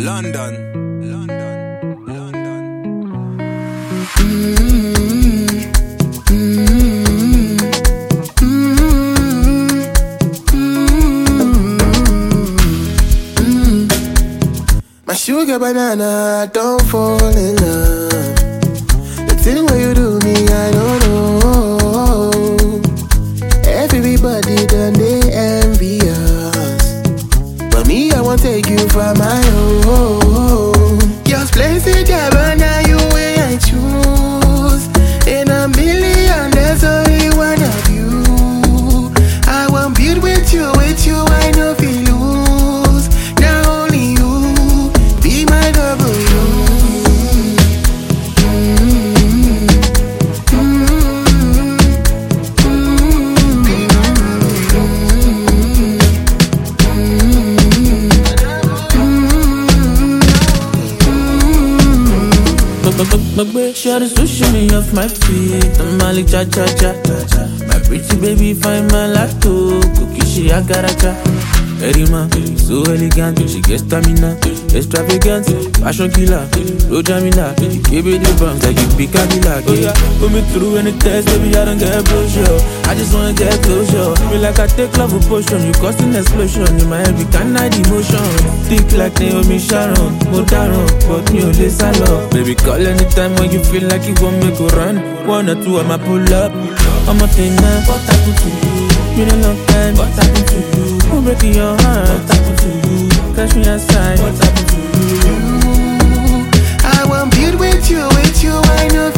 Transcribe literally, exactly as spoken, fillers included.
London, London, London. Mm-hmm. Mm-hmm. Mm-hmm. My sugar banana, don't fall in love. The thing where you do me, I don't know. Everybody done they envy us, but me, I won't take you for my own. Just place it there, now you way I choose. In a million, there's only one of you. I won't build with you, with you, I know if you lose. Now only you, be my double you. Share the sushi me off my feet. I'm Mali cha cha cha. My pretty baby find my lacto. Cookie she agaracha. Erima, so elegant. She gets stamina, extravagant, fashion killer, road jamila. Give me the bounce like you pick a Cadillac. Oh yeah, put me through any test, baby I don't get brochure. I just wanna get closure. Feel like I take love with potion. You cause an explosion in my head, we can't hide emotion. Thick like Naomi Sharon, Modaron, but me only salo. Baby call anytime when you feel like you won't make a run. One or two, I'ma pull up. I'm a thing now, what happened to you? Been a long time, what happened to you? Who breaking your heart? What happened to you? Catch me outside, what happened to you? I won't build with you, with you, I know